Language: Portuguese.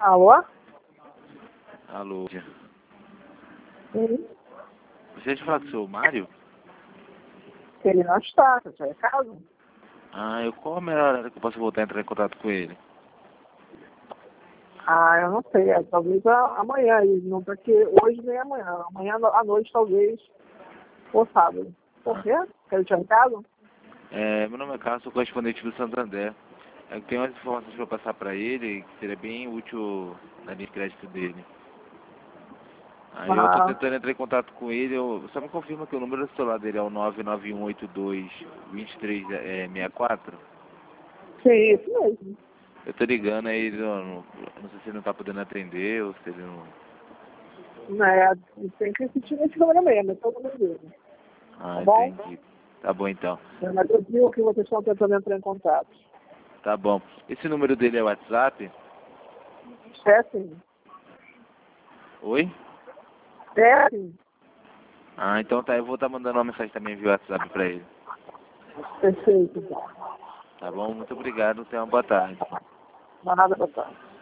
Alô? Alô. Sim. Você de falar com o seu Mário? Ele não está, você é casa? Qual a melhor hora que eu posso voltar a entrar em contato com ele? Eu não sei, talvez amanhã, ele não porque hoje nem amanhã. Amanhã à noite talvez, ou sábado. Por quê? Quer ele em casa? Meu nome é Carlos, sou correspondente do Santander. Eu tenho umas informações para passar para ele que seria bem útil na linha de crédito dele. Aí eu tô Ah, tentando entrar em contato com ele, só me confirma que o número do celular dele é o 99182-2364. sim, isso mesmo. Eu tô ligando aí, eu não sei se ele não tá podendo atender ou se ele não... Né? Tem que assistir nesse número mesmo, é todo mundo dele. Tá bom? Entendi. Tá bom então. Mas eu vi que vocês estão tentando entrar em contato. Tá bom. Esse número dele é WhatsApp? É sim. Oi? É sim. Então tá, eu vou estar mandando uma mensagem também via WhatsApp pra ele. Perfeito, então. Tá bom? Muito obrigado, tenha uma boa tarde. Não há nada pra trás.